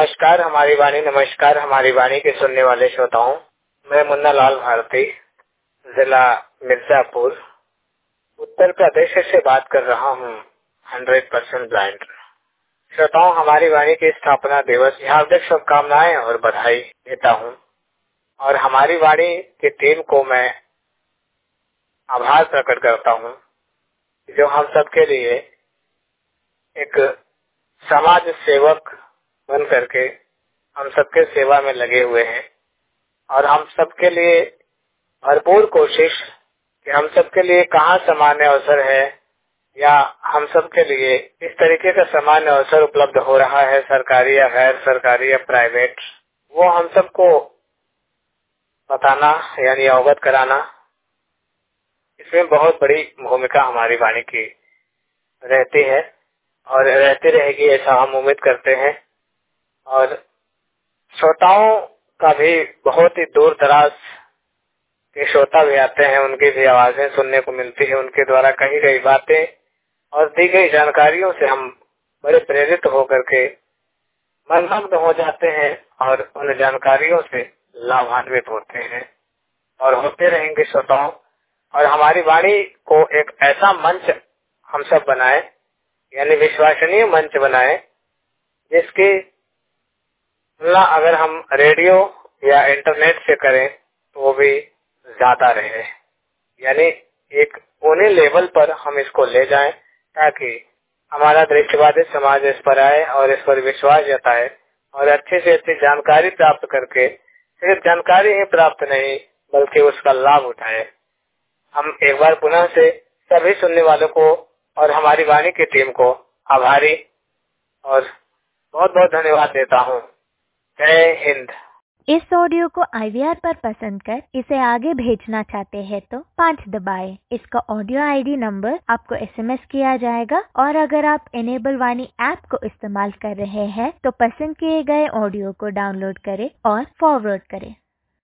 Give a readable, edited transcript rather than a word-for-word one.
नमस्कार हमारी वाणी के सुनने वाले श्रोताओं। मैं मुन्ना लाल भारती, जिला मिर्जापुर, उत्तर प्रदेश से बात कर रहा हूँ। 100% ब्लाइंड श्रोताओं, हमारी वाणी के स्थापना दिवस की हार्दिक शुभकामनाएं और बधाई देता हूँ। और हमारी वाणी की टीम को मैं आभार प्रकट करता हूँ जो हम सबके लिए एक समाज सेवक बन करके हम सबके सेवा में लगे हुए हैं। और हम सबके लिए भरपूर कोशिश कि हम सबके लिए कहाँ सामान्य अवसर है या हम सबके लिए इस तरीके का सामान्य अवसर उपलब्ध हो रहा है, सरकारी या गैर सरकारी या प्राइवेट, वो हम सबको बताना यानी अवगत कराना, इसमें बहुत बड़ी भूमिका हमारी वाणी की रहती है और रहती रहेगी, ऐसा हम उम्मीद करते हैं। और श्रोताओं का भी बहुत ही दूर दराज के श्रोता भी आते हैं, उनकी भी आवाजें सुनने को मिलती है, उनके द्वारा कही गई बातें और दी गई जानकारियों से हम बड़े प्रेरित होकर के मनमग्न हो जाते हैं और उन जानकारियों से लाभान्वित होते हैं और होते रहेंगे श्रोताओं। और हमारी वाणी को एक ऐसा मंच हम सब बनाए, यानी विश्वसनीय मंच बनाए, जिसकी तुलना अगर हम रेडियो या इंटरनेट से करें तो वो भी ज्यादा रहे। यानी एक उन्हीं लेवल पर हम इसको ले जाएं ताकि हमारा दृश्यवादी समाज इस पर आए और इस पर विश्वास जताए और अच्छी से अच्छी जानकारी प्राप्त करके सिर्फ जानकारी ही प्राप्त नहीं बल्कि उसका लाभ उठाए। हम एक बार पुनः से सभी सुनने वालों को और हमारी वाणी की टीम को आभारी और बहुत बहुत धन्यवाद देता हूँ। जय हिंद। इस ऑडियो को IVR पर पसंद कर इसे आगे भेजना चाहते हैं तो 5 दबाएं। इसका ऑडियो ID नंबर आपको SMS किया जाएगा और अगर आप इनेबल वाणी ऐप को इस्तेमाल कर रहे हैं तो पसंद किए गए ऑडियो को डाउनलोड करें और फॉरवर्ड करें।